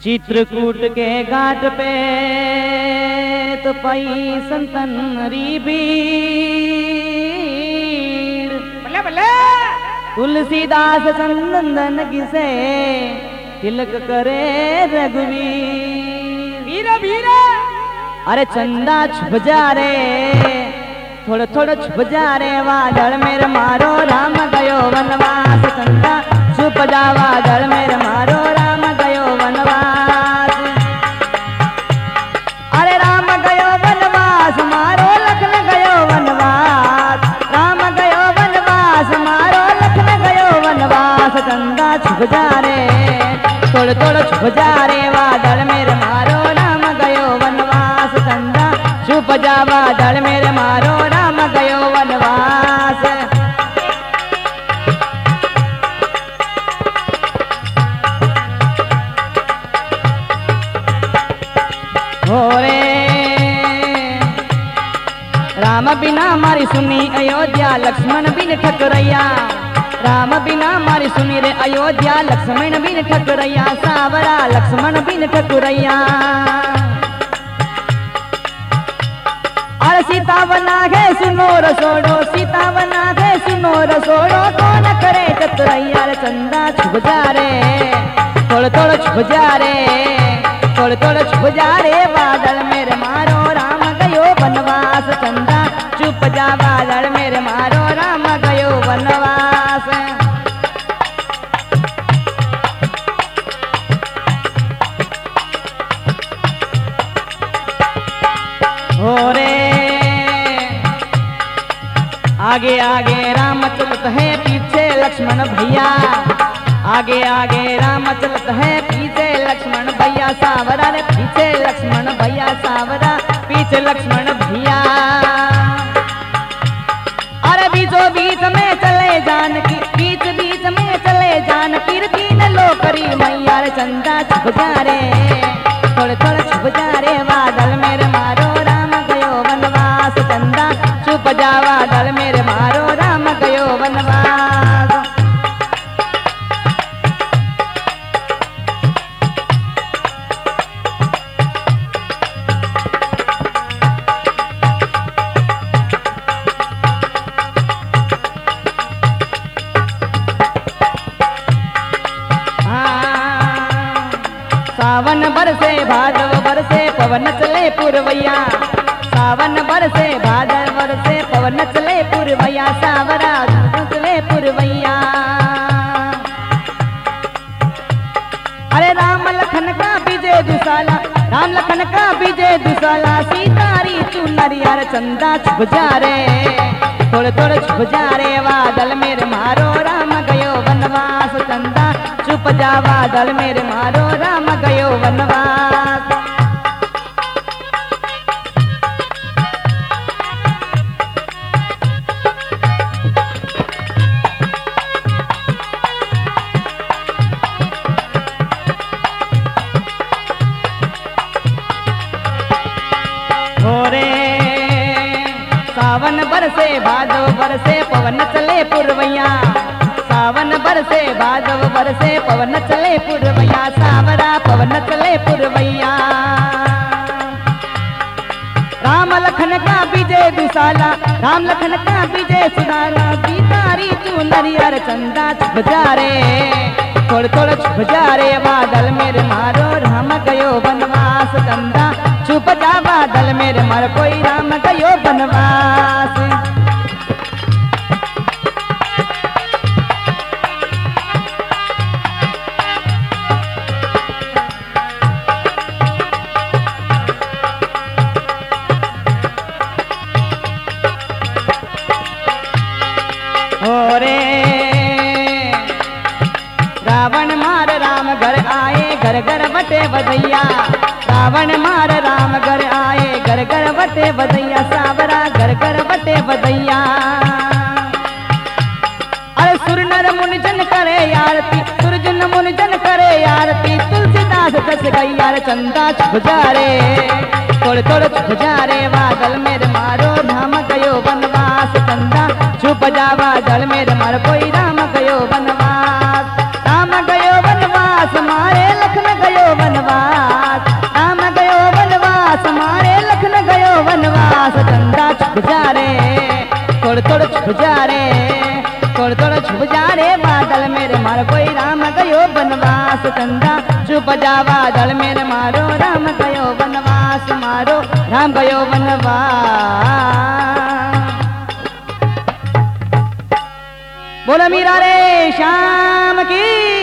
चित्रकूट के घाट पे तो पई संतन री भीड़, बल्ले बल्ले तुलसीदास चंदन किसे तिलक करे रघुवीर। वीरा वीरा अरे चंदा छुप जा रे, थोड़ा थोड़ा छुप जा रे, वादळ मेरे मारो राम गयो वनवास। चंदा छुप जा वादळ मेरे मारो राम गयो वनवास। अरे राम गयो वनवास मारो लखन गयो वनवास। राम गयो वनवास मारो लखन गयो वनवास। चंदा छुप जा रे, थोड़ा थोड़ा छुप जा रे, वादळ मेरे मारो राम गयो वनवास। चंदा छुप जा वादळ मेरे मारो राम गयो वनवास। हो रे राम बिना मारी सुनी अयोध्या, लक्ष्मण बिन ठकुरैया। राम बिना मारी सुनी रे अयोध्या, लक्ष्मण बिन ठकुरैया। सावरा लक्ष्मण बिन ठकुरैया। अरे सीता बना है सुनो रसोड़ो, सीता बना है सुनो रसोड़ो, कौन करे चतुरैया। रे चंदा छुप जा रे, थोड़ा थोड़ा छुप जा रे, थोड़ा थोड़ा छुप जा रे, बादल मेरे मारो राम गयो वनवास। चंदा छुप जा बादल मेरे मारो राम गयो वनवास। हो रे आगे आगे राम चलत है, पीछे लक्ष्मण भैया। आगे आगे राम चलत है, पीछे लक्ष्मण भैया। सावरा रे पीछे लक्ष्मण भैया, सावरा पीछे लक्ष्मण भैया। अरे बीचों बीच में चले जानकी, बीच बीच में चले जानकी, तीन लोकरी मैया। रे चंदा छुप जा रे, थोड़े थोड़े छुप जा रे, बादल मेरे मारो राम गयो वनवास। चंदा छुप जा बादल मेरे मारो राम गयो वनवास। सावन बरसे भादव बरसे पवन चले पुरवैया। सावन बरसे भादव बरसे पवन चले पुरवैया। सावरा चले पुरवैया। अरे राम लखन का विजय दुसाला, राम लखन का विजय दुसाला, सीतारी चुनरिया। रे चंदा छुप जा रे, थोड़े थोड़े छुप जा रे, बादल मेरे मारो राम गयो वनवास। चंदा छुप जा बादल मेरे मारो राम गयो वनवास। हो रे सावन बरसे भादव बरसे पवन चले पुरवैया। सावन बरसे भादव बरसे पवन चले पुरवैया। सावरा पवन चले पुरवैया। राम लखन का विजय दुसाला, राम लखन का विजय सुनाला, सीतारी चुनरिया। रे चंदा छुप जा रे, थोड़े थोड़े छुप जा रे, बादल मेरे मारो राम गयो वनवास। चंदा छुप जा बादल मेरे मारो कोई राम गयो वनवास। हो रे रावण मार राम घर आए, घर घर बटे बधैया। रावण मार राम घर आए, घर घर बटे बधैया। सावरा घर घर बटे बधैया। अरे सुर नर मुनि जन करे आरती, सुर जन मुनि जन करे आरती, तुलसीदास दस गई। यार चंदा छुप जा रे, थोड़े थोड़े छुप जा रे, बादल मेरे मारो राम गयो वनवास। चंदा छुप जा बादल मेरे मारो कोई राम गयो वनवास। राम गयो वनवास मारे लखन गयो वनवास। थोड़ थोड़ छुप जा रे, थोड़ थोड़ छुप जा रे बादल मेरे मारो कोई राम गयो बनवास। चंदा छुप जा बादल मेरे मारो राम गयो बनवास, मारो राम गयो बनवास। बोलो मीरा रे श्याम की।